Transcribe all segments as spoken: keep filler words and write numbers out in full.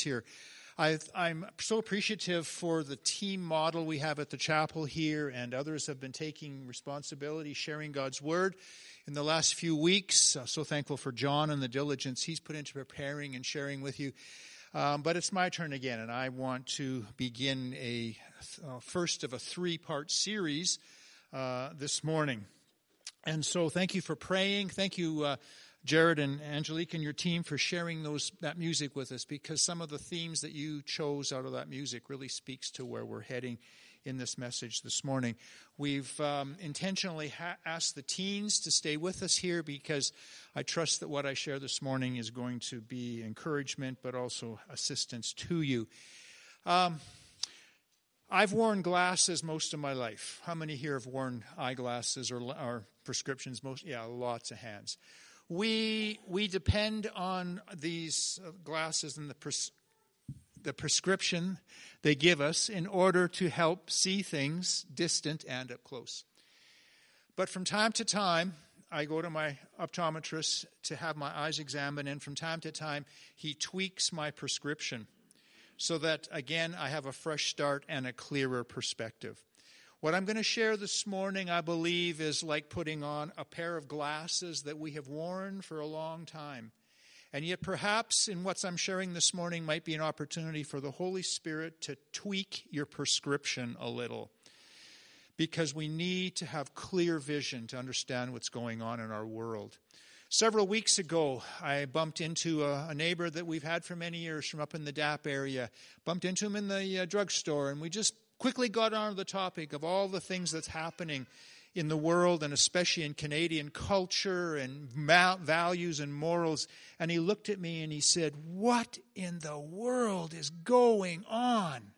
here. I, I'm so appreciative for the team model we have at the chapel here, and others have been taking responsibility, sharing God's Word in the last few weeks. Uh, so thankful for John and the diligence he's put into preparing and sharing with you. Um, but it's my turn again, and I want to begin a uh, first of a three-part series uh, this morning. And so thank you for praying. Thank you, uh, Jared and Angelique and your team, for sharing those that music with us, because some of the themes that you chose out of that music really speaks to where we're heading in this message this morning. We've um, intentionally ha- asked the teens to stay with us here, because I trust that what I share this morning is going to be encouragement, but also assistance to you. Um, I've worn glasses most of my life. How many here have worn eyeglasses or, or prescriptions? Most, yeah, lots of hands. We we depend on these glasses and the pres- the prescription they give us in order to help see things distant and up close. But from time to time, I go to my optometrist to have my eyes examined, and from time to time, he tweaks my prescription so that, again, I have a fresh start and a clearer perspective. What I'm going to share this morning, I believe, is like putting on a pair of glasses that we have worn for a long time. And yet perhaps in what I'm sharing this morning might be an opportunity for the Holy Spirit to tweak your prescription a little, because we need to have clear vision to understand what's going on in our world. Several weeks ago, I bumped into a, a neighbor that we've had for many years from up in the D A P area. Bumped into him in the uh, drugstore, and we just quickly got on to the topic of all the things that's happening in the world, and especially in Canadian culture and ma- values and morals. And he looked at me and he said, "What in the world is going on?"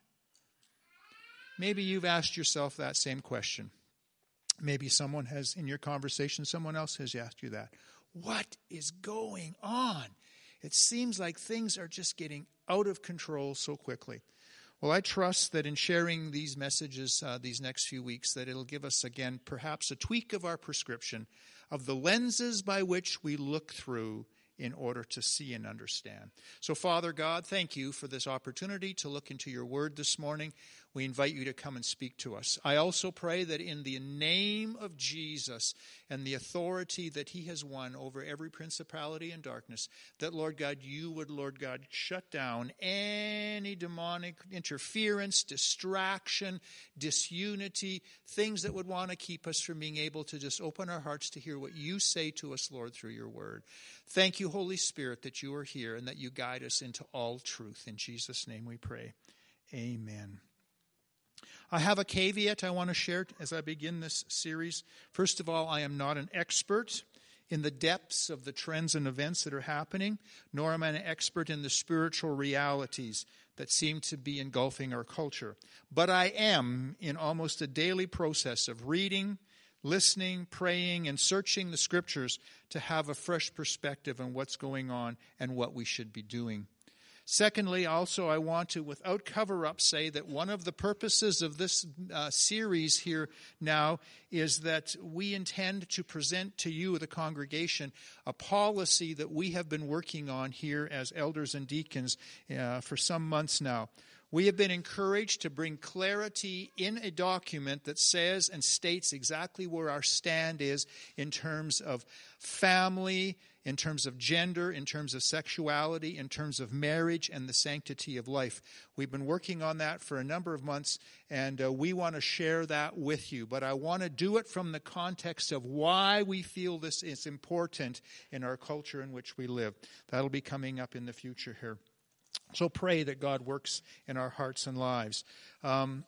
Maybe you've asked yourself that same question. Maybe someone has, in your conversation, someone else has asked you that. What is going on? It seems like things are just getting out of control so quickly. Well, I trust that in sharing these messages uh, these next few weeks, that it'll give us, again, perhaps a tweak of our prescription, of the lenses by which we look through in order to see and understand. So, Father God, thank you for this opportunity to look into your word this morning. We invite you to come and speak to us. I also pray that in the name of Jesus and the authority that he has won over every principality and darkness, that, Lord God, you would, Lord God, shut down any demonic interference, distraction, disunity, things that would want to keep us from being able to just open our hearts to hear what you say to us, Lord, through your word. Thank you, Holy Spirit, that you are here and that you guide us into all truth. In Jesus' name we pray. Amen. I have a caveat I want to share as I begin this series. First of all, I am not an expert in the depths of the trends and events that are happening, nor am I an expert in the spiritual realities that seem to be engulfing our culture. But I am in almost a daily process of reading, listening, praying, and searching the scriptures to have a fresh perspective on what's going on and what we should be doing. Secondly, also, I want to, without cover-up, say that one of the purposes of this uh, series here now is that we intend to present to you, the congregation, a policy that we have been working on here as elders and deacons uh, for some months now. We have been encouraged to bring clarity in a document that says and states exactly where our stand is in terms of family, in terms of gender, in terms of sexuality, in terms of marriage and the sanctity of life. We've been working on that for a number of months, and uh, we want to share that with you. But I want to do it from the context of why we feel this is important in our culture in which we live. That'll be coming up in the future here. So pray that God works in our hearts and lives. Um,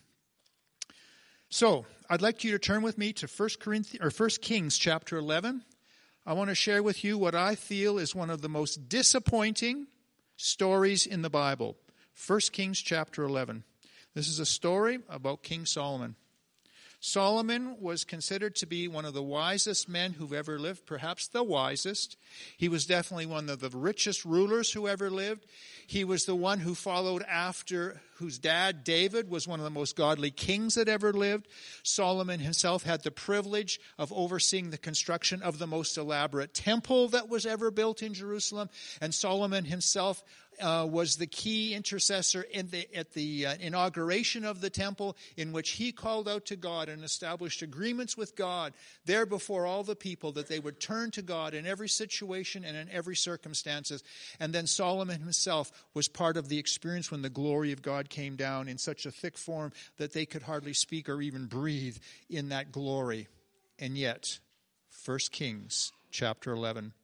so I'd like you to turn with me to First Corinthians or First Kings chapter eleven. I want to share with you what I feel is one of the most disappointing stories in the Bible. First Kings chapter eleven. This is a story about King Solomon. Solomon was considered to be one of the wisest men who've ever lived, perhaps the wisest. He was definitely one of the richest rulers who ever lived. He was the one who followed after, whose dad, David, was one of the most godly kings that ever lived. Solomon himself had the privilege of overseeing the construction of the most elaborate temple that was ever built in Jerusalem. And Solomon himself uh, was the key intercessor in the, at the uh, inauguration of the temple, in which he called out to God and established agreements with God there before all the people that they would turn to God in every situation and in every circumstances. And then Solomon himself was part of the experience when the glory of God came down in such a thick form that they could hardly speak or even breathe in that glory. And yet, First Kings chapter eleven.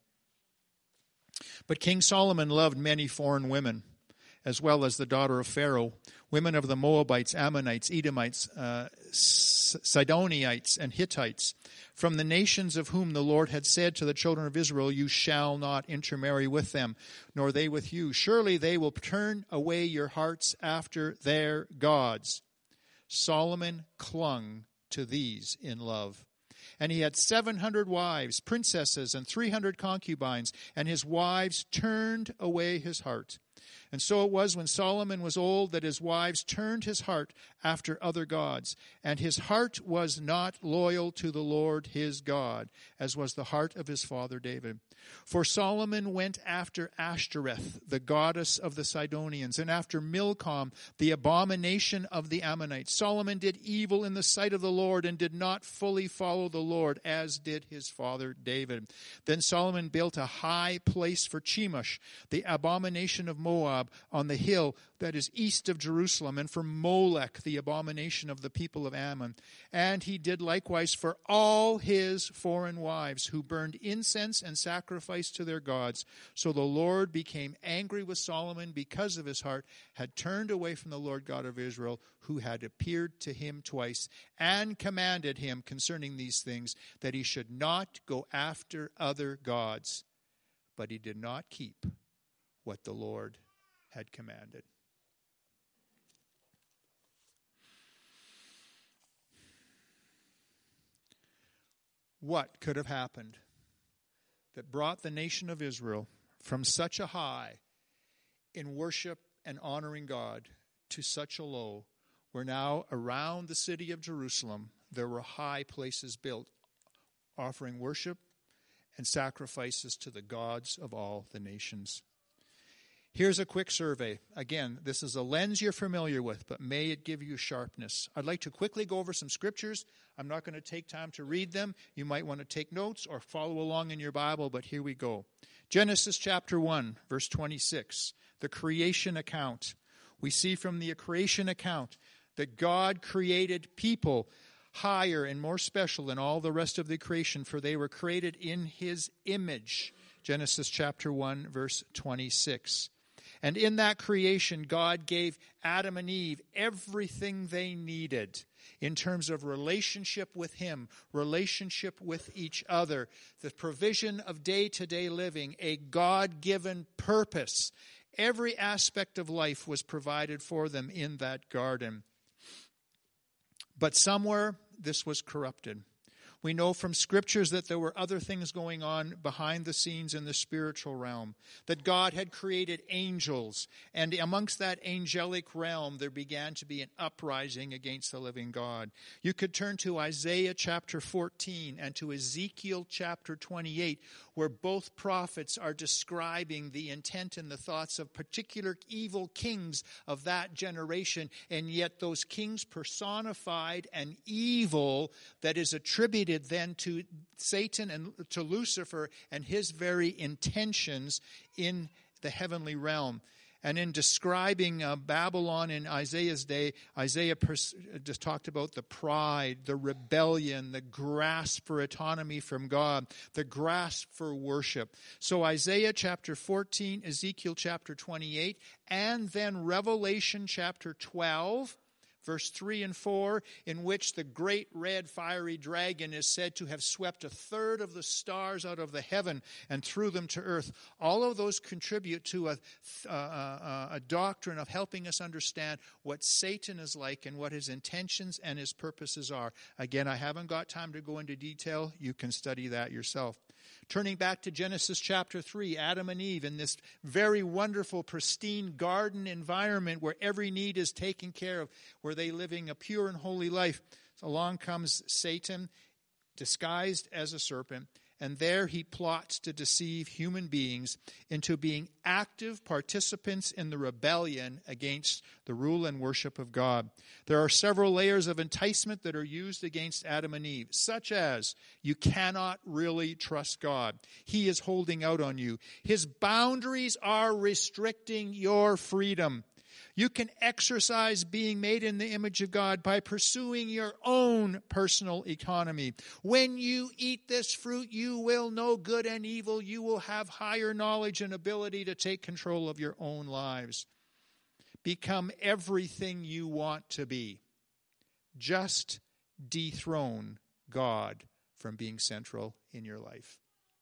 But King Solomon loved many foreign women, as well as the daughter of Pharaoh, women of the Moabites, Ammonites, Edomites, uh, Sidonites, and Hittites, from the nations of whom the Lord had said to the children of Israel, you shall not intermarry with them, nor they with you. Surely they will turn away your hearts after their gods. Solomon clung to these in love. And he had seven hundred wives, princesses, and three hundred concubines, and his wives turned away his heart. And so it was when Solomon was old that his wives turned his heart after other gods. And his heart was not loyal to the Lord his God, as was the heart of his father David. For Solomon went after Ashtoreth, the goddess of the Sidonians, and after Milcom, the abomination of the Ammonites. Solomon did evil in the sight of the Lord and did not fully follow the Lord, as did his father David. Then Solomon built a high place for Chemosh, the abomination of Moab, on the hill that is east of Jerusalem, and for Molech, the abomination of the people of Ammon. And he did likewise for all his foreign wives, who burned incense and sacrificed to their gods. So the Lord became angry with Solomon because of his heart had turned away from the Lord God of Israel, who had appeared to him twice, and commanded him concerning these things, that he should not go after other gods. But he did not keep what the Lord had commanded. What could have happened that brought the nation of Israel from such a high in worship and honoring God to such a low, where now around the city of Jerusalem there were high places built offering worship and sacrifices to the gods of all the nations? Here's a quick survey. Again, this is a lens you're familiar with, but may it give you sharpness. I'd like to quickly go over some scriptures. I'm not going to take time to read them. You might want to take notes or follow along in your Bible, but here we go. Genesis chapter one, verse twenty-six, the creation account. We see from the creation account that God created people higher and more special than all the rest of the creation, for they were created in his image. Genesis chapter one, verse twenty-six. And in that creation, God gave Adam and Eve everything they needed in terms of relationship with him, relationship with each other, the provision of day-to-day living, a God-given purpose. Every aspect of life was provided for them in that garden. But somewhere this was corrupted. We know from scriptures that there were other things going on behind the scenes in the spiritual realm, that God had created angels, and amongst that angelic realm there began to be an uprising against the living God. You could turn to Isaiah chapter fourteen and to Ezekiel chapter twenty-eight, where both prophets are describing the intent and the thoughts of particular evil kings of that generation, and yet those kings personified an evil that is attributed then to Satan and to Lucifer and his very intentions in the heavenly realm. And in describing uh, Babylon in Isaiah's day, Isaiah pers- just talked about the pride, the rebellion, the grasp for autonomy from God, the grasp for worship. So Isaiah chapter fourteen, Ezekiel chapter twenty-eight, and then Revelation chapter twelve, verse three and four, in which the great red fiery dragon is said to have swept a third of the stars out of the heaven and threw them to earth. All of those contribute to a, a, a, a doctrine of helping us understand what Satan is like and what his intentions and his purposes are. Again, I haven't got time to go into detail. You can study that yourself. Turning back to Genesis chapter three, Adam and Eve in this very wonderful, pristine garden environment where every need is taken care of, where they living a pure and holy life. Along comes Satan, disguised as a serpent, and there he plots to deceive human beings into being active participants in the rebellion against the rule and worship of God. There are several layers of enticement that are used against Adam and Eve, such as you cannot really trust God. He is holding out on you. His boundaries are restricting your freedom. You can exercise being made in the image of God by pursuing your own personal economy. When you eat this fruit, you will know good and evil. You will have higher knowledge and ability to take control of your own lives. Become everything you want to be. Just dethrone God from being central in your life.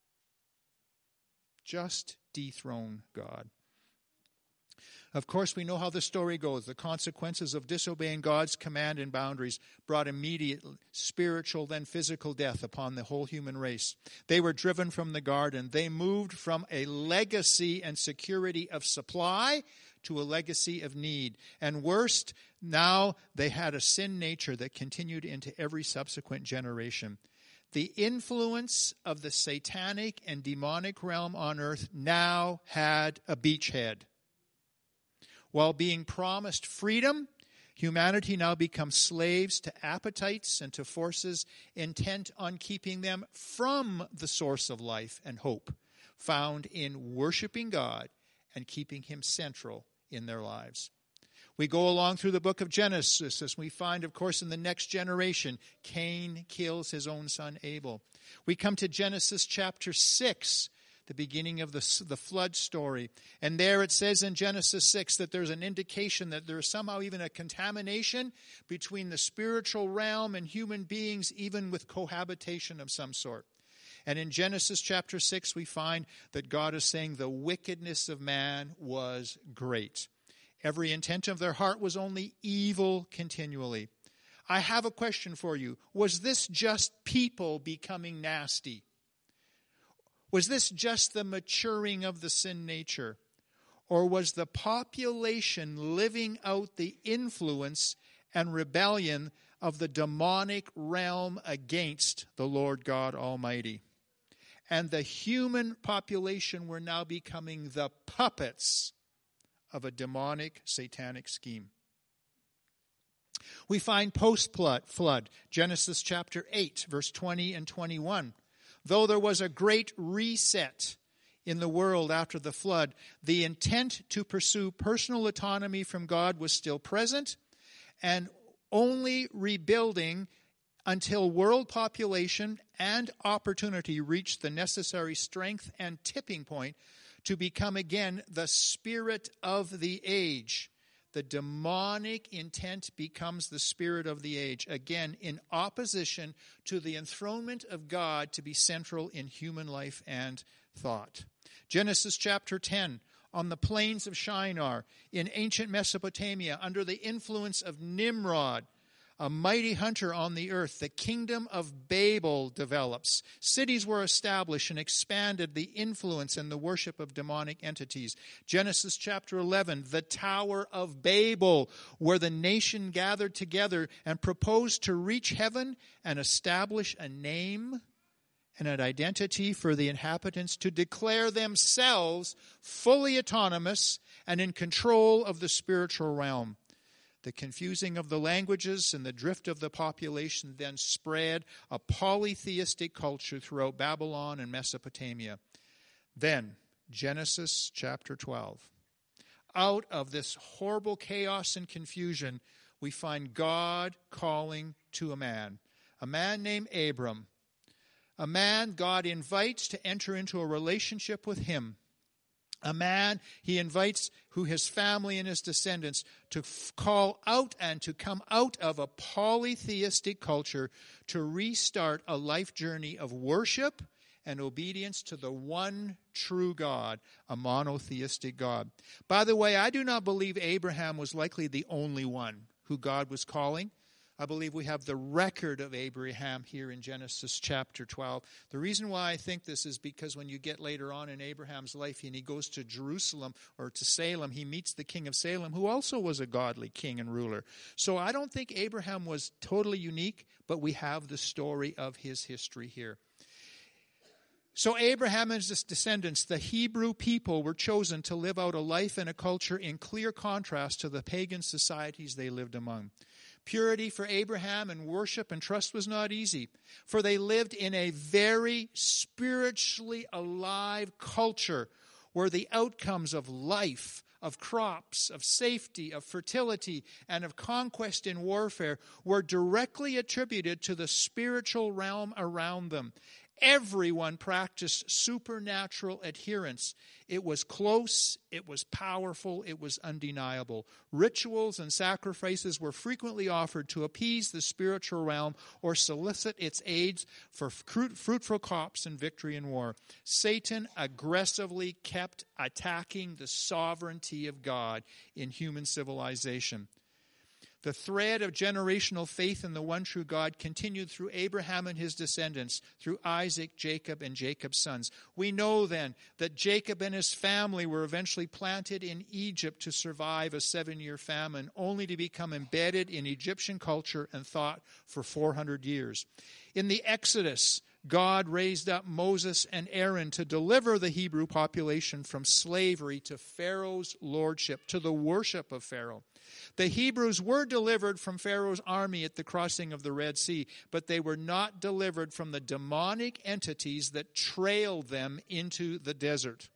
Just dethrone God. Of course, we know how the story goes. The consequences of disobeying God's command and boundaries brought immediate spiritual, then physical death upon the whole human race. They were driven from the garden. They moved from a legacy and security of supply to a legacy of need. And worst, now they had a sin nature that continued into every subsequent generation. The influence of the satanic and demonic realm on earth now had a beachhead. While being promised freedom, humanity now becomes slaves to appetites and to forces intent on keeping them from the source of life and hope found in worshiping God and keeping him central in their lives. We go along through the book of Genesis as we find, of course, in the next generation, Cain kills his own son Abel. We come to Genesis chapter six, the beginning of the, the flood story. And there it says in Genesis six that there's an indication that there's somehow even a contamination between the spiritual realm and human beings, even with cohabitation of some sort. And in Genesis chapter six, we find that God is saying the wickedness of man was great. Every intent of their heart was only evil continually. I have a question for you. Was this just people becoming nasty? Was this just the maturing of the sin nature? Or was the population living out the influence and rebellion of the demonic realm against the Lord God Almighty? And the human population were now becoming the puppets of a demonic, satanic scheme. We find post-flood, Genesis chapter eight, verse twenty and twenty-one. Though there was a great reset in the world after the flood, the intent to pursue personal autonomy from God was still present, and only rebuilding until world population and opportunity reached the necessary strength and tipping point to become again the spirit of the age. The demonic intent becomes the spirit of the age, again in opposition to the enthronement of God to be central in human life and thought. Genesis chapter ten, on the plains of Shinar in ancient Mesopotamia, under the influence of Nimrod, a mighty hunter on the earth, the kingdom of Babel develops. Cities were established and expanded the influence and the worship of demonic entities. Genesis chapter eleven, the Tower of Babel, where the nation gathered together and proposed to reach heaven and establish a name and an identity for the inhabitants to declare themselves fully autonomous and in control of the spiritual realm. The confusing of the languages and the drift of the population then spread a polytheistic culture throughout Babylon and Mesopotamia. Then, Genesis chapter twelve. Out of this horrible chaos and confusion, we find God calling to a man, a man named Abram, a man God invites to enter into a relationship with him. A man he invites who his family and his descendants to f- call out and to come out of a polytheistic culture to restart a life journey of worship and obedience to the one true God, a monotheistic God. By the way, I do not believe Abraham was likely the only one who God was calling. I believe we have the record of Abraham here in Genesis chapter twelve. The reason why I think this is because when you get later on in Abraham's life and he goes to Jerusalem or to Salem, he meets the king of Salem, who also was a godly king and ruler. So I don't think Abraham was totally unique, but we have the story of his history here. So Abraham and his descendants, the Hebrew people, were chosen to live out a life and a culture in clear contrast to the pagan societies they lived among. Purity for Abraham and worship and trust was not easy, for they lived in a very spiritually alive culture where the outcomes of life, of crops, of safety, of fertility, and of conquest in warfare were directly attributed to the spiritual realm around them. Everyone practiced supernatural adherence. It was close, it was powerful, it was undeniable. Rituals and sacrifices were frequently offered to appease the spiritual realm or solicit its aids for fruitful crops and victory in war. Satan aggressively kept attacking the sovereignty of God in human civilization. The thread of generational faith in the one true God continued through Abraham and his descendants, through Isaac, Jacob, and Jacob's sons. We know then that Jacob and his family were eventually planted in Egypt to survive a seven-year famine, only to become embedded in Egyptian culture and thought for four hundred years. In the Exodus, God raised up Moses and Aaron to deliver the Hebrew population from slavery to Pharaoh's lordship, to the worship of Pharaoh. The Hebrews were delivered from Pharaoh's army at the crossing of the Red Sea, but they were not delivered from the demonic entities that trailed them into the desert.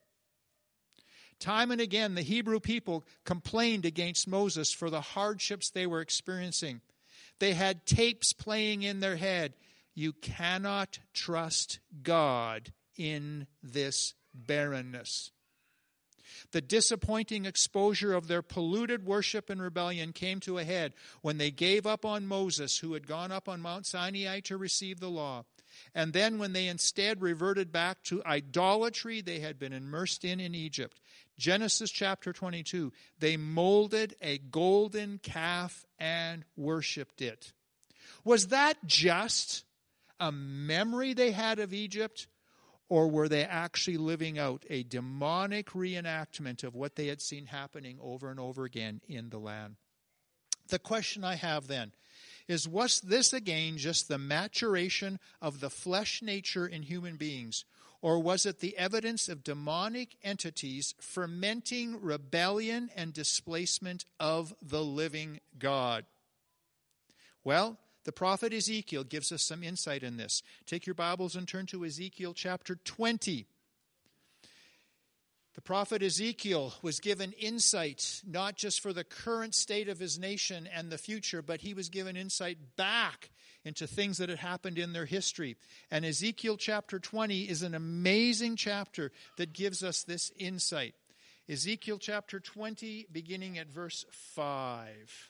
Time and again, the Hebrew people complained against Moses for the hardships they were experiencing. They had tapes playing in their head. You cannot trust God in this barrenness. The disappointing exposure of their polluted worship and rebellion came to a head when they gave up on Moses, who had gone up on Mount Sinai to receive the law. And then when they instead reverted back to idolatry they had been immersed in in Egypt. Genesis chapter twenty-two, they molded a golden calf and worshipped it. Was that just a memory they had of Egypt? Or were they actually living out a demonic reenactment of what they had seen happening over and over again in the land? The question I have then is, was this again just the maturation of the flesh nature in human beings? Or was it the evidence of demonic entities fermenting rebellion and displacement of the living God? Well, the prophet Ezekiel gives us some insight in this. Take your Bibles and turn to Ezekiel chapter twenty. The prophet Ezekiel was given insight, not just for the current state of his nation and the future, but he was given insight back into things that had happened in their history. And Ezekiel chapter twenty is an amazing chapter that gives us this insight. Ezekiel chapter twenty, beginning at verse five.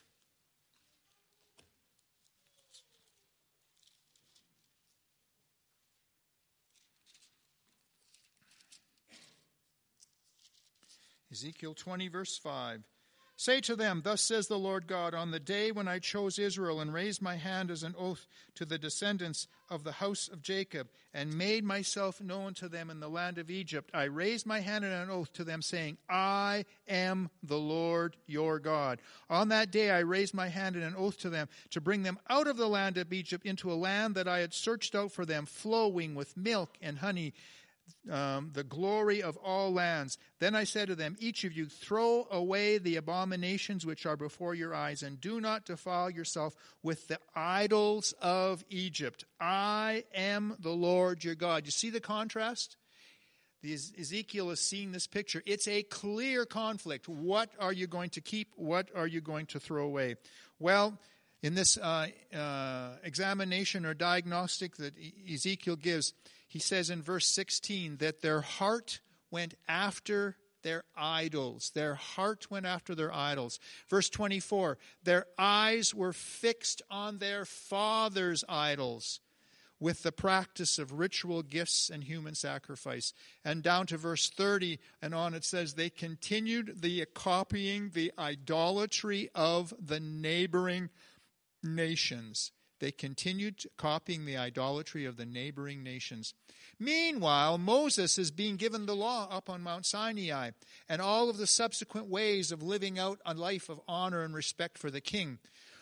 Ezekiel twenty, verse five. Say to them, thus says the Lord God, on the day when I chose Israel and raised my hand as an oath to the descendants of the house of Jacob and made myself known to them in the land of Egypt, I raised my hand in an oath to them, saying, I am the Lord your God. On that day I raised my hand in an oath to them to bring them out of the land of Egypt into a land that I had searched out for them, flowing with milk and honey, Um, the glory of all lands. Then I said to them, each of you throw away the abominations which are before your eyes, and do not defile yourself with the idols of Egypt. I am the Lord your God. You see the contrast? The Ezekiel is seeing this picture. It's a clear conflict. What are you going to keep? What are you going to throw away? Well, in this uh, uh, examination or diagnostic that Ezekiel gives, he says in verse sixteen that their heart went after their idols. Their heart went after their idols. Verse twenty-four, their eyes were fixed on their fathers' idols with the practice of ritual gifts and human sacrifice. And down to verse thirty and on it says they continued the copying the idolatry of the neighboring nations. They continued copying the idolatry of the neighboring nations. Meanwhile, Moses is being given the law up on Mount Sinai and all of the subsequent ways of living out a life of honor and respect for the king.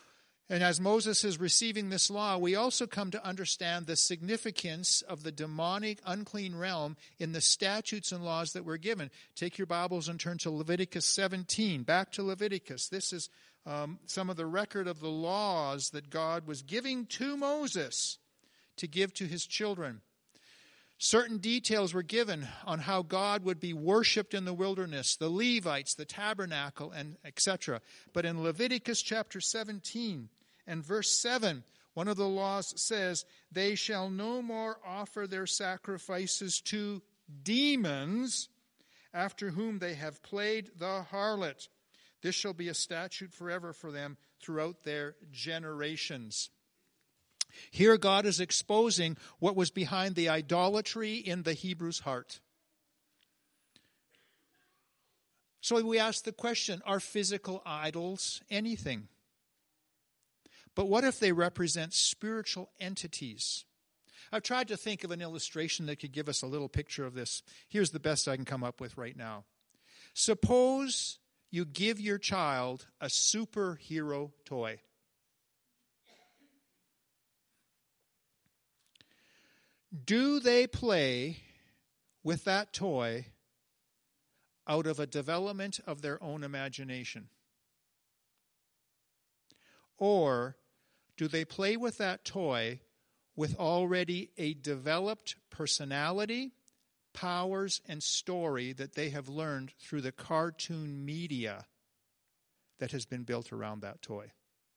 And as Moses is receiving this law, we also come to understand the significance of the demonic unclean realm in the statutes and laws that were given. Take your Bibles and turn to Leviticus seventeen. Back to Leviticus. This is um, some of the record of the laws that God was giving to Moses to give to his children. Certain details were given on how God would be worshipped in the wilderness, the Levites, the tabernacle, and et cetera. But in Leviticus chapter seventeen and verse seven, one of the laws says, "They shall no more offer their sacrifices to demons, after whom they have played the harlot. This shall be a statute forever for them throughout their generations." Here God is exposing what was behind the idolatry in the Hebrew's heart. So we ask the question, are physical idols anything? But what if they represent spiritual entities? I've tried to think of an illustration that could give us a little picture of this. Here's the best I can come up with right now. Suppose you give your child a superhero toy. Do they play with that toy out of a development of their own imagination? Or do they play with that toy with already a developed personality, powers, and story that they have learned through the cartoon media that has been built around that toy?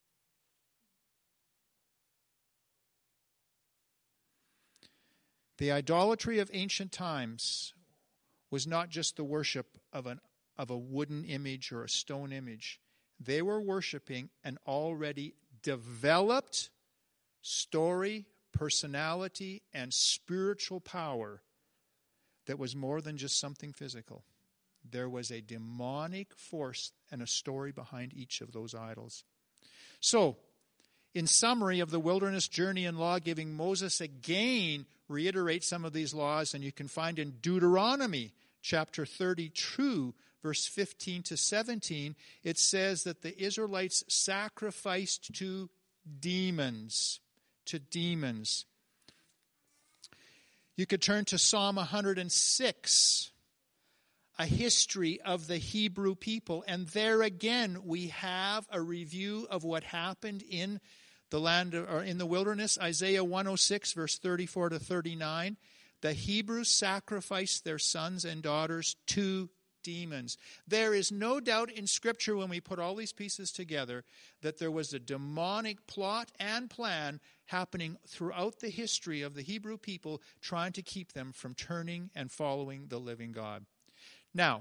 The idolatry of ancient times was not just the worship of an of a wooden image or a stone image. They were worshiping an already developed story, personality, and spiritual power that was more than just something physical. There was a demonic force and a story behind each of those idols. So, in summary of the wilderness journey and law-giving, Moses again reiterates some of these laws, and you can find in Deuteronomy chapter thirty-two, verse fifteen to seventeen, it says that the Israelites sacrificed to demons, to demons. You could turn to Psalm one hundred six, a history of the Hebrew people, and there again we have a review of what happened in the land or in the wilderness. Isaiah one oh six, verse thirty-four to thirty-nine. The Hebrews sacrificed their sons and daughters to demons. There is no doubt in Scripture, when we put all these pieces together, that there was a demonic plot and plan happening throughout the history of the Hebrew people, trying to keep them from turning and following the living God. Now,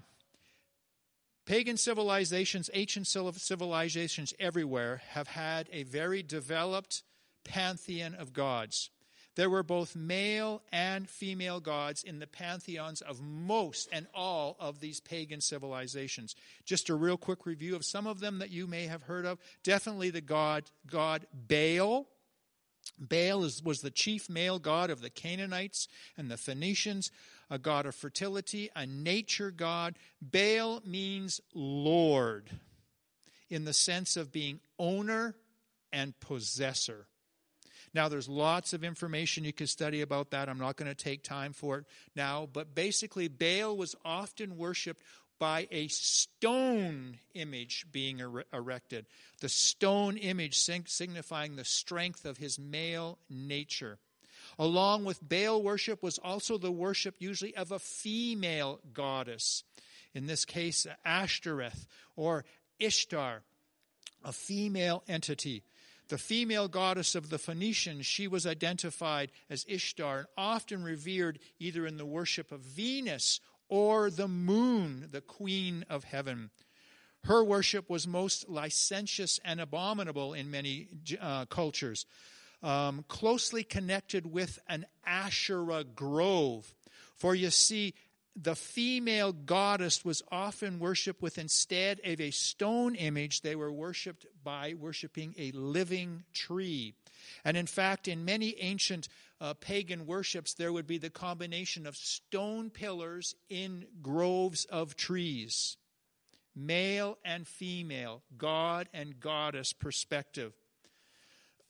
pagan civilizations, ancient civilizations everywhere have had a very developed pantheon of gods. There were both male and female gods in the pantheons of most and all of these pagan civilizations. Just a real quick review of some of them that you may have heard of. Definitely the god, god Baal. Baal is, was the chief male god of the Canaanites and the Phoenicians, a god of fertility, a nature god. Baal means Lord in the sense of being owner and possessor. Now, there's lots of information you could study about that. I'm not going to take time for it now. But basically, Baal was often worshipped by a stone image being er- erected. The stone image signifying the strength of his male nature. Along with Baal worship was also the worship usually of a female goddess. In this case, Ashtoreth or Ishtar, a female entity. The female goddess of the Phoenicians, she was identified as Ishtar and often revered either in the worship of Venus or the moon, the queen of heaven. Her worship was most licentious and abominable in many uh, cultures, um, closely connected with an Asherah grove. For you see, the female goddess was often worshipped with, instead of a stone image, they were worshipped by worshiping a living tree. And in fact, in many ancient uh, pagan worships, there would be the combination of stone pillars in groves of trees. Male and female, God and goddess perspective.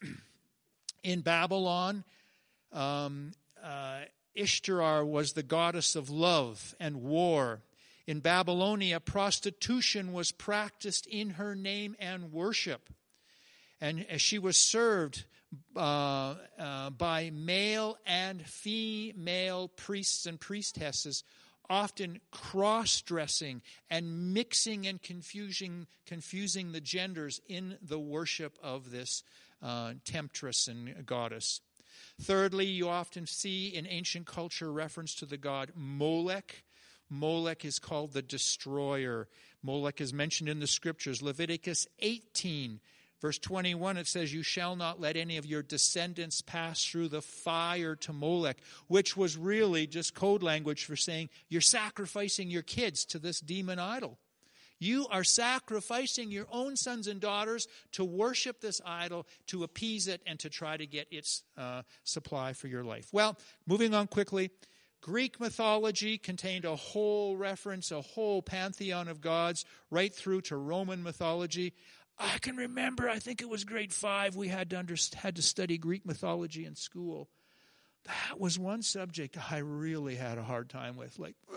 In Babylon, um, uh, Ishtar was the goddess of love and war. In Babylonia, prostitution was practiced in her name and worship. And she was served uh, uh, by male and female priests and priestesses, often cross-dressing and mixing and confusing, confusing the genders in the worship of this uh, temptress and goddess. Thirdly, you often see in ancient culture reference to the god Molech. Molech is called the destroyer. Molech is mentioned in the scriptures. Leviticus eighteen, verse twenty-one, it says, "You shall not let any of your descendants pass through the fire to Molech," which was really just code language for saying you're sacrificing your kids to this demon idol. You are sacrificing your own sons and daughters to worship this idol, to appease it, and to try to get its uh, supply for your life. Well, moving on quickly, Greek mythology contained a whole reference, a whole pantheon of gods, right through to Roman mythology. I can remember, I think it was grade five, we had to, under, had to study Greek mythology in school. That was one subject I really had a hard time with. Like, uh,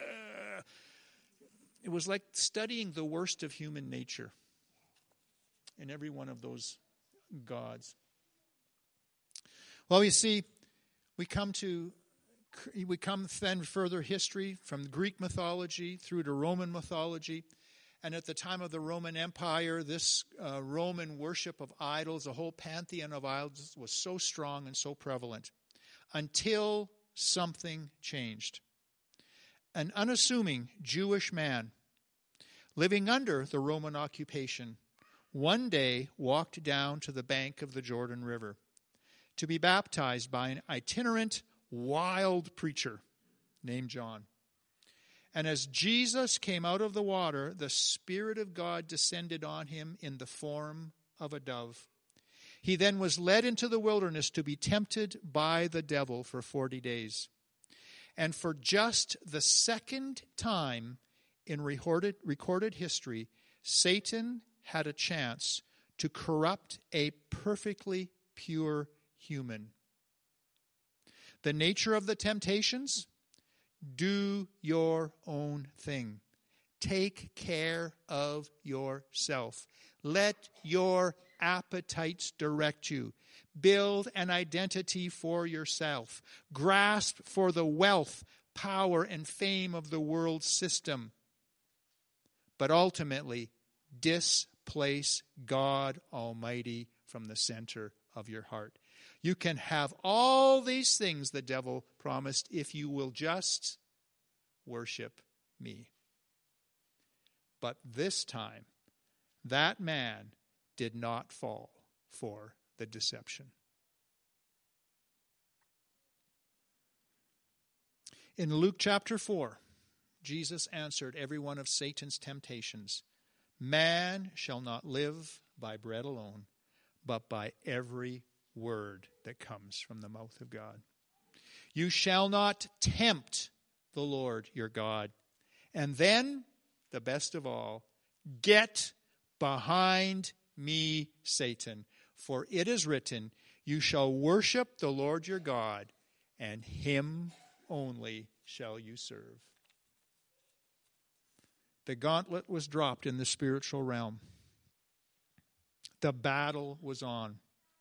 it was like studying the worst of human nature in every one of those gods. Well, you see, we come to we come then further history from Greek mythology through to Roman mythology. And at the time of the Roman Empire, this uh, Roman worship of idols, a whole pantheon of idols, was so strong and so prevalent until something changed. An unassuming Jewish man living under the Roman occupation one day walked down to the bank of the Jordan River to be baptized by an itinerant, wild preacher named John. And as Jesus came out of the water, the Spirit of God descended on him in the form of a dove. He then was led into the wilderness to be tempted by the devil for forty days. And for just the second time in recorded, recorded history, Satan had a chance to corrupt a perfectly pure human. The nature of the temptations: do your own thing. Take care of yourself. Let your appetites direct you. Build an identity for yourself. Grasp for the wealth, power, and fame of the world system. But ultimately, displace God Almighty from the center of your heart. You can have all these things the devil promised if you will just worship me. But this time, that man did not fall for the deception. In Luke chapter four, Jesus answered every one of Satan's temptations. Man shall not live by bread alone, but by every word that comes from the mouth of God. You shall not tempt the Lord your God. And then, the best of all, get behind me, Satan, for it is written, you shall worship the Lord your God, and him only shall you serve. The gauntlet was dropped in the spiritual realm. The battle was on.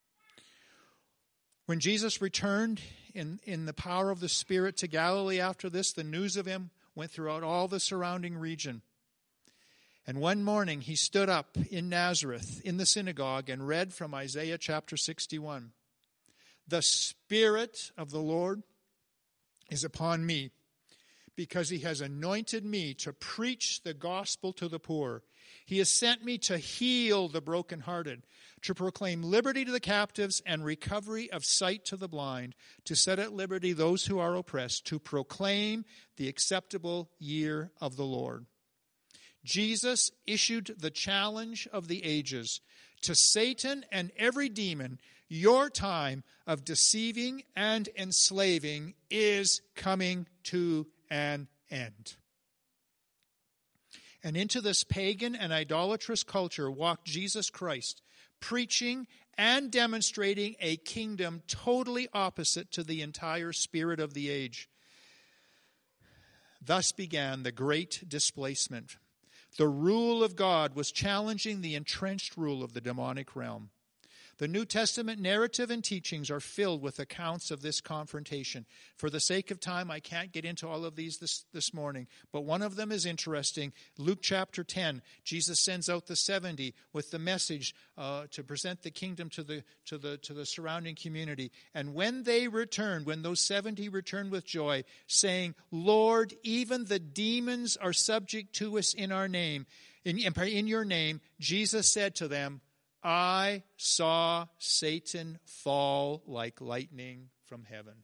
When Jesus returned in, in the power of the Spirit to Galilee after this, the news of him went throughout all the surrounding region. And one morning he stood up in Nazareth in the synagogue and read from Isaiah chapter sixty-one. The Spirit of the Lord is upon me, because he has anointed me to preach the gospel to the poor. He has sent me to heal the brokenhearted, to proclaim liberty to the captives and recovery of sight to the blind, to set at liberty those who are oppressed, to proclaim the acceptable year of the Lord. Jesus issued the challenge of the ages to Satan and every demon. Your time of deceiving and enslaving is coming to an end. And into this pagan and idolatrous culture walked Jesus Christ, preaching and demonstrating a kingdom totally opposite to the entire spirit of the age. Thus began the great displacement. The rule of God was challenging the entrenched rule of the demonic realm. The New Testament narrative and teachings are filled with accounts of this confrontation. For the sake of time, I can't get into all of these this, this morning, but one of them is interesting. Luke chapter ten, Jesus sends out the seventy with the message uh, to present the kingdom to the, to, the, to the surrounding community. And when they returned, when those seventy returned with joy, saying, Lord, even the demons are subject to us in our name, in, in your name, Jesus said to them, I saw Satan fall like lightning from heaven.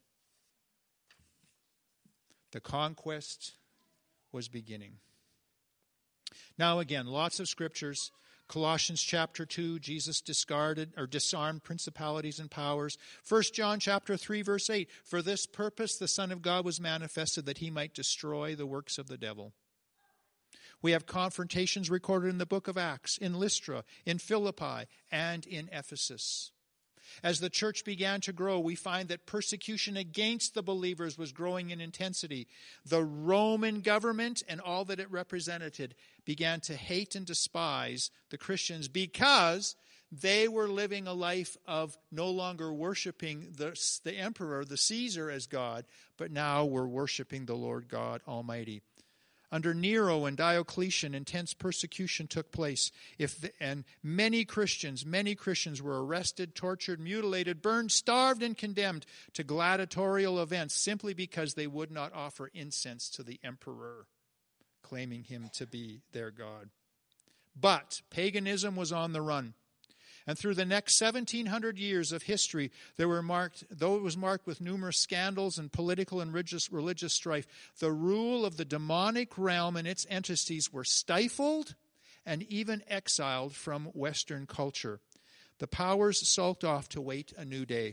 The conquest was beginning. Now again, lots of scriptures. Colossians chapter two, Jesus discarded or disarmed principalities and powers. First John chapter three, verse eight, for this purpose the Son of God was manifested, that he might destroy the works of the devil. We have confrontations recorded in the book of Acts, in Lystra, in Philippi, and in Ephesus. As the church began to grow, we find that persecution against the believers was growing in intensity. The Roman government and all that it represented began to hate and despise the Christians because they were living a life of no longer worshiping the, the emperor, the Caesar, as God, but now were worshiping the Lord God Almighty. Under Nero and Diocletian, intense persecution took place. If the, and many Christians, many Christians were arrested, tortured, mutilated, burned, starved, and condemned to gladiatorial events simply because they would not offer incense to the emperor, claiming him to be their God. But paganism was on the run. And through the next seventeen hundred years of history, there were marked, though it was marked with numerous scandals and political and religious, religious strife, the rule of the demonic realm and its entities were stifled and even exiled from Western culture. The powers sulked off to wait a new day.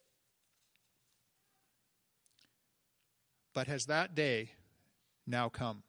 But has that day now come?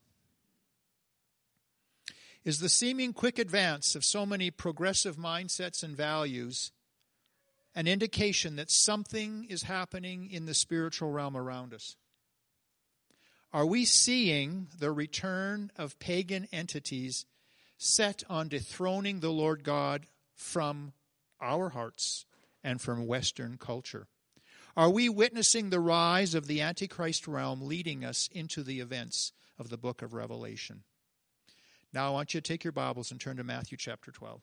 Is the seeming quick advance of so many progressive mindsets and values an indication that something is happening in the spiritual realm around us? Are we seeing the return of pagan entities set on dethroning the Lord God from our hearts and from Western culture? Are we witnessing the rise of the Antichrist realm leading us into the events of the book of Revelation? Now I want you to take your Bibles and turn to Matthew chapter twelve.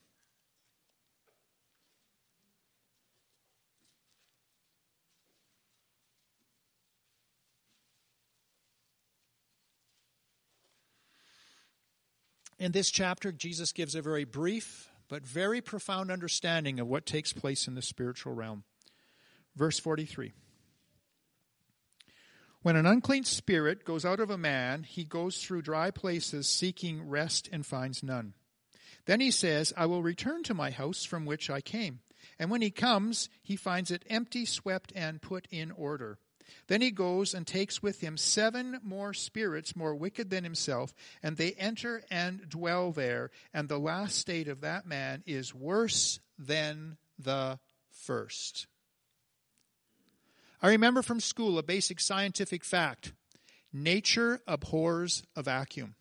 In this chapter, Jesus gives a very brief but very profound understanding of what takes place in the spiritual realm. Verse forty-three. When an unclean spirit goes out of a man, he goes through dry places seeking rest and finds none. Then he says, I will return to my house from which I came. And when he comes, he finds it empty, swept, and put in order. Then he goes and takes with him seven more spirits more wicked than himself, and they enter and dwell there. And the last state of that man is worse than the first. I remember from school a basic scientific fact. Nature abhors a vacuum.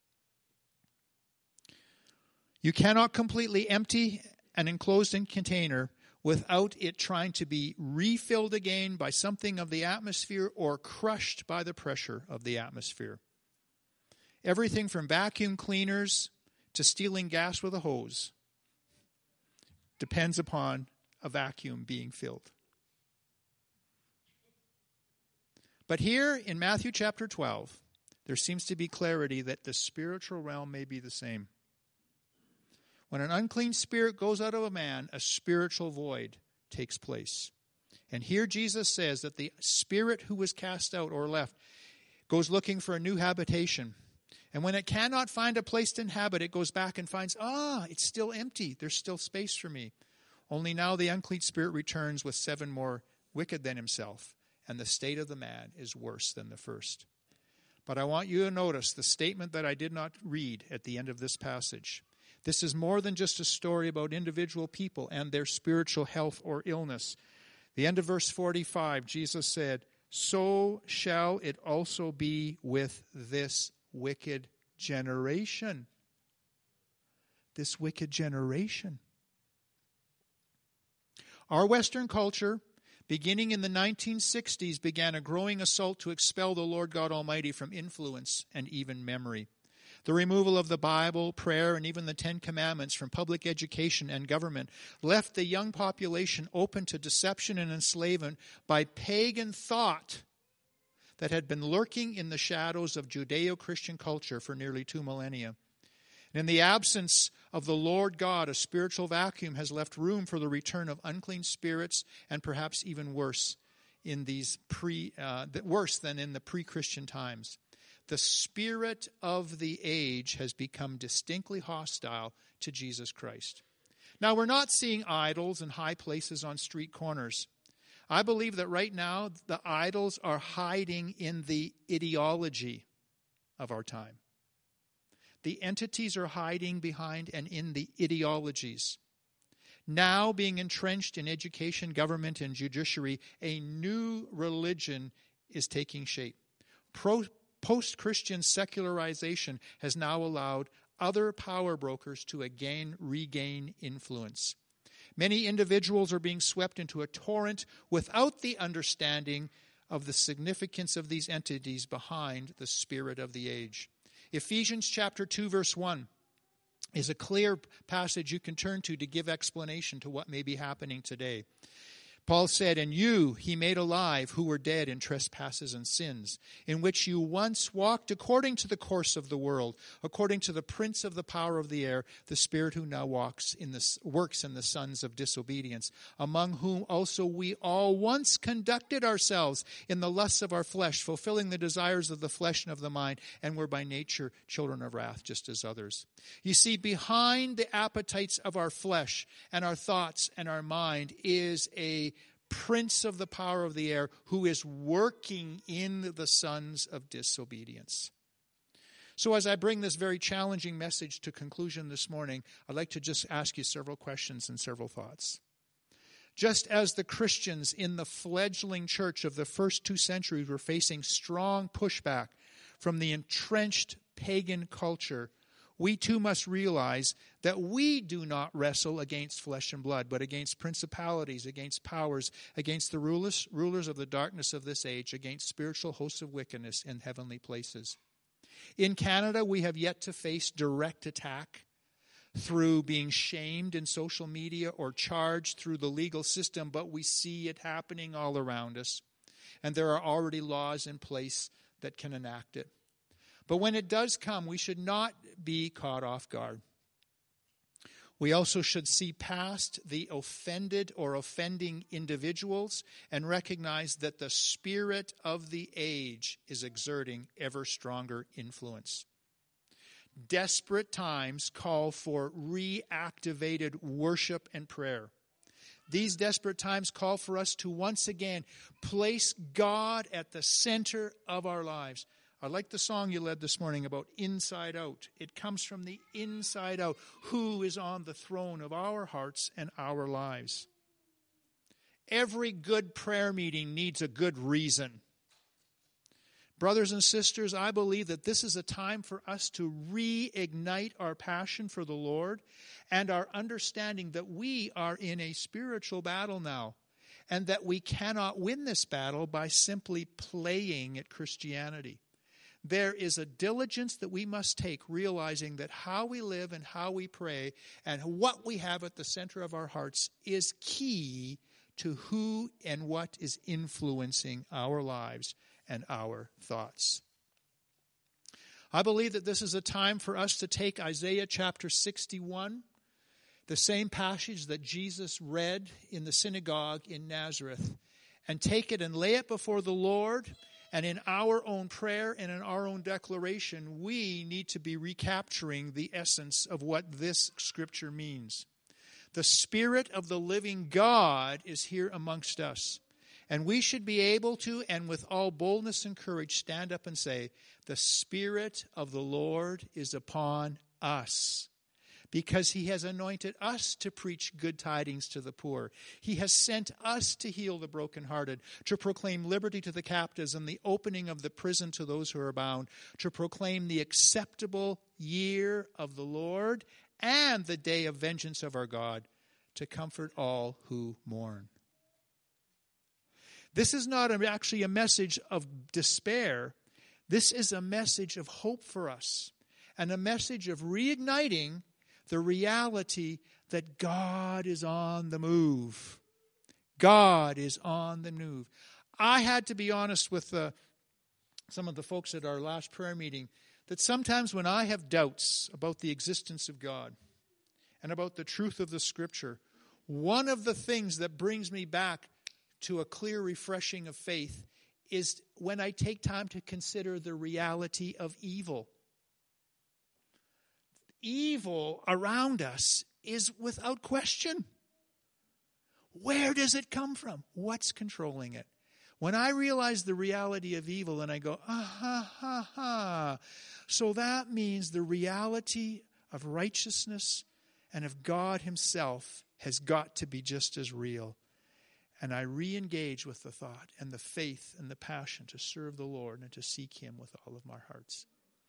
You cannot completely empty an enclosed container without it trying to be refilled again by something of the atmosphere or crushed by the pressure of the atmosphere. Everything from vacuum cleaners to stealing gas with a hose depends upon a vacuum being filled. But here in Matthew chapter twelve, there seems to be clarity that the spiritual realm may be the same. When an unclean spirit goes out of a man, a spiritual void takes place. And here Jesus says that the spirit who was cast out or left goes looking for a new habitation. And when it cannot find a place to inhabit, it goes back and finds, ah, it's still empty. There's still space for me. Only now the unclean spirit returns with seven more wicked than himself. And the state of the man is worse than the first. But I want you to notice the statement that I did not read at the end of this passage. This is more than just a story about individual people and their spiritual health or illness. The end of verse forty-five, Jesus said, "So shall it also be with this wicked generation." This wicked generation. Our Western culture, beginning in the nineteen sixties, began a growing assault to expel the Lord God Almighty from influence and even memory. The removal of the Bible, prayer, and even the Ten Commandments from public education and government left the young population open to deception and enslavement by pagan thought that had been lurking in the shadows of Judeo-Christian culture for nearly two millennia. And in the absence of the Lord God, a spiritual vacuum has left room for the return of unclean spirits, and perhaps even worse, in these pre uh, worse than in the pre-Christian times. The spirit of the age has become distinctly hostile to Jesus Christ. Now, we're not seeing idols in high places on street corners. I believe that right now the idols are hiding in the ideology of our time. The entities are hiding behind and in the ideologies. Now being entrenched in education, government, and judiciary, a new religion is taking shape. Pro Post-Christian secularization has now allowed other power brokers to again regain influence. Many individuals are being swept into a torrent without the understanding of the significance of these entities behind the spirit of the age. Ephesians chapter two, verse one is a clear passage you can turn to to give explanation to what may be happening today. Paul said, "And you he made alive who were dead in trespasses and sins, in which you once walked according to the course of the world, according to the prince of the power of the air, the spirit who now walks in the, works in the sons of disobedience, among whom also we all once conducted ourselves in the lusts of our flesh, fulfilling the desires of the flesh and of the mind, and were by nature children of wrath, just as others." You see, behind the appetites of our flesh and our thoughts and our mind is a prince of the power of the air who is working in the sons of disobedience. So as I bring this very challenging message to conclusion this morning, I'd like to just ask you several questions and several thoughts. Just as the Christians in the fledgling church of the first two centuries were facing strong pushback from the entrenched pagan culture, we too must realize that we do not wrestle against flesh and blood, but against principalities, against powers, against the rulers, rulers of the darkness of this age, against spiritual hosts of wickedness in heavenly places. In Canada, we have yet to face direct attack through being shamed in social media or charged through the legal system, but we see it happening all around us. And there are already laws in place that can enact it. But when it does come, we should not be caught off guard. We also should see past the offended or offending individuals and recognize that the spirit of the age is exerting ever stronger influence. Desperate times call for reactivated worship and prayer. These desperate times call for us to once again place God at the center of our lives. I like the song you led this morning about inside out. It comes from the inside out. Who is on the throne of our hearts and our lives? Every good prayer meeting needs a good reason. Brothers and sisters, I believe that this is a time for us to reignite our passion for the Lord and our understanding that we are in a spiritual battle now, and that we cannot win this battle by simply playing at Christianity. There is a diligence that we must take, realizing that how we live and how we pray and what we have at the center of our hearts is key to who and what is influencing our lives and our thoughts. I believe that this is a time for us to take Isaiah chapter sixty-one, the same passage that Jesus read in the synagogue in Nazareth, and take it and lay it before the Lord. And in our own prayer and in our own declaration, we need to be recapturing the essence of what this scripture means. The Spirit of the living God is here amongst us. And we should be able to, and with all boldness and courage, stand up and say, "The Spirit of the Lord is upon us, because he has anointed us to preach good tidings to the poor. He has sent us to heal the brokenhearted, to proclaim liberty to the captives and the opening of the prison to those who are bound, to proclaim the acceptable year of the Lord and the day of vengeance of our God, to comfort all who mourn. This is not actually a message of despair. This is a message of hope for us, and a message of reigniting the reality that God is on the move. God is on the move. I had to be honest with uh, some of the folks at our last prayer meeting that sometimes when I have doubts about the existence of God and about the truth of the Scripture, one of the things that brings me back to a clear refreshing of faith is when I take time to consider the reality of evil. Evil around us is without question. Where does it come from? What's controlling it? When I realize the reality of evil and I go, ah, ha, ha, ha. So that means the reality of righteousness and of God himself has got to be just as real. And I re-engage with the thought and the faith and the passion to serve the Lord and to seek him with all of my hearts.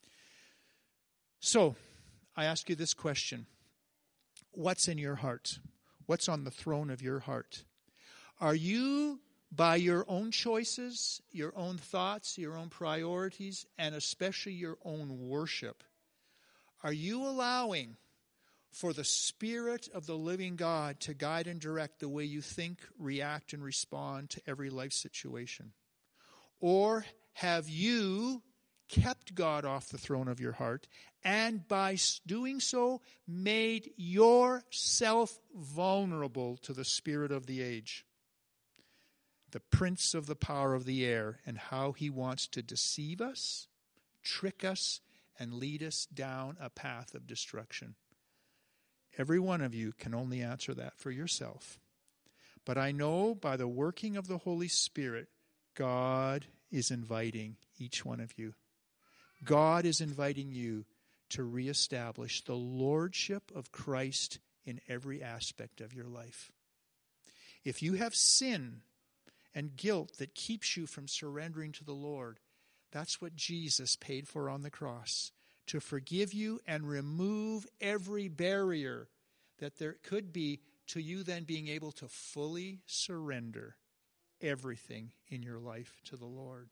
So, I ask you this question. What's in your heart? What's on the throne of your heart? Are you, by your own choices, your own thoughts, your own priorities, and especially your own worship, are you allowing for the Spirit of the living God to guide and direct the way you think, react, and respond to every life situation? Or have you kept God off the throne of your heart and by doing so made yourself vulnerable to the spirit of the age, the prince of the power of the air, and how he wants to deceive us, trick us, and lead us down a path of destruction? Every one of you can only answer that for yourself. But I know by the working of the Holy Spirit, God is inviting each one of you. God is inviting you to reestablish the lordship of Christ in every aspect of your life. If you have sin and guilt that keeps you from surrendering to the Lord, that's what Jesus paid for on the cross, to forgive you and remove every barrier that there could be to you then being able to fully surrender everything in your life to the Lord.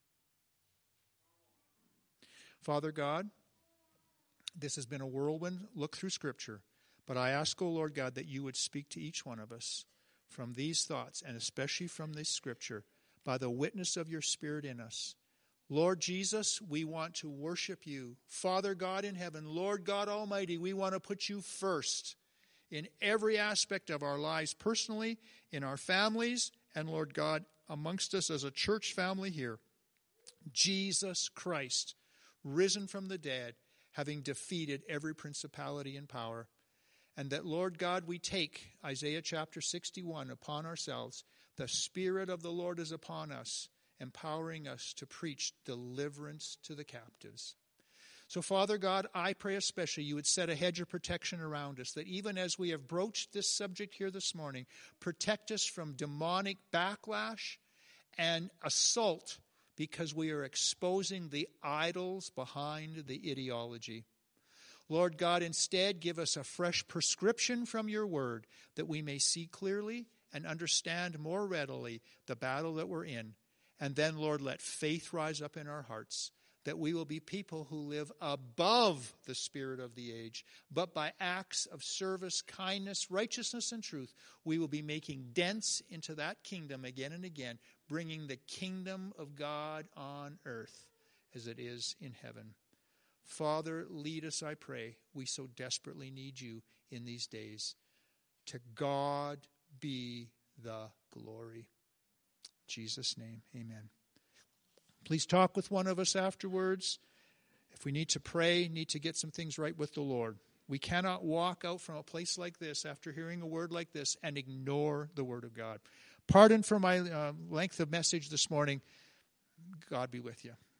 Father God, this has been a whirlwind look through Scripture, but I ask, O Lord God, that you would speak to each one of us from these thoughts, and especially from this Scripture, by the witness of your Spirit in us. Lord Jesus, we want to worship you. Father God in heaven, Lord God Almighty, we want to put you first in every aspect of our lives, personally, in our families, and Lord God, amongst us as a church family here. Jesus Christ, risen from the dead, having defeated every principality and power. And that, Lord God, we take Isaiah chapter sixty-one upon ourselves. The Spirit of the Lord is upon us, empowering us to preach deliverance to the captives. So, Father God, I pray especially you would set a hedge of protection around us, that even as we have broached this subject here this morning, protect us from demonic backlash and assault, because we are exposing the idols behind the ideology. Lord God, instead, give us a fresh prescription from your word, that we may see clearly and understand more readily the battle that we're in. And then, Lord, let faith rise up in our hearts, that we will be people who live above the spirit of the age, but by acts of service, kindness, righteousness, and truth, we will be making dents into that kingdom again and again, bringing the kingdom of God on earth as it is in heaven. Father, lead us, I pray. We so desperately need you in these days. To God be the glory. In Jesus' name, amen. Please talk with one of us afterwards. If we need to pray, need to get some things right with the Lord. We cannot walk out from a place like this after hearing a word like this and ignore the word of God. Pardon for my uh, length of message this morning. God be with you.